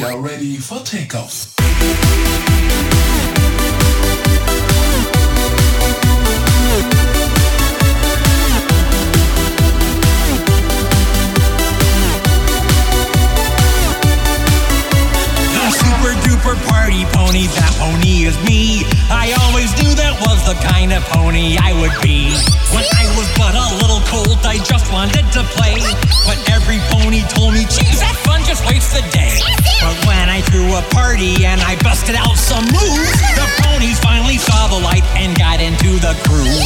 We are ready for takeoff. Super duper party pony, that pony is me. I always knew that was the kind of pony I would be. When I was but a little colt, I just wanted to play. But every pony told me, geez, that fun just wastes the day. But when I threw a party and I busted out some moves, the ponies finally saw the light and got into the groove.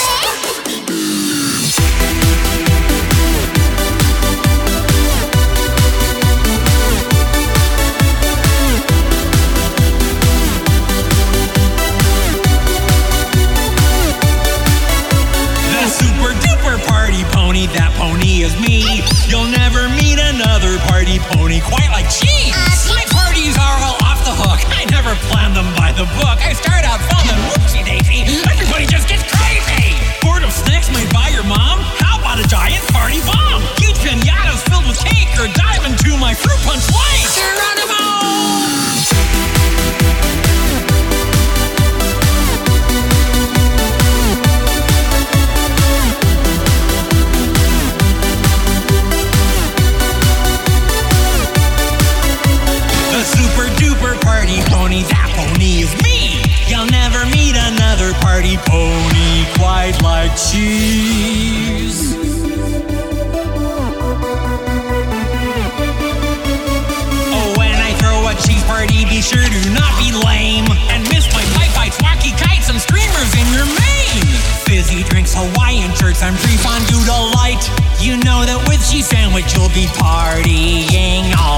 That pony is me. You'll never meet another party pony quite like cheese. My parties are all off the hook. I never planned them by the book. I start out fun and whoopsie daisy, everybody just gets crazy. Bored of snacks made by your mom? How about a giant party bomb? Huge pinatas filled with cake, or dive into my fruit punch lake. Geronimo! Party pony, that pony is me. You'll never meet another party pony quite like cheese. Oh, when I throw a cheese party, be sure to not be lame and miss my pipe bites, wacky kites, and streamers in your mane. Fizzy drinks, Hawaiian shirts, and free fondue delight. You know that with cheese sandwich you'll be partying all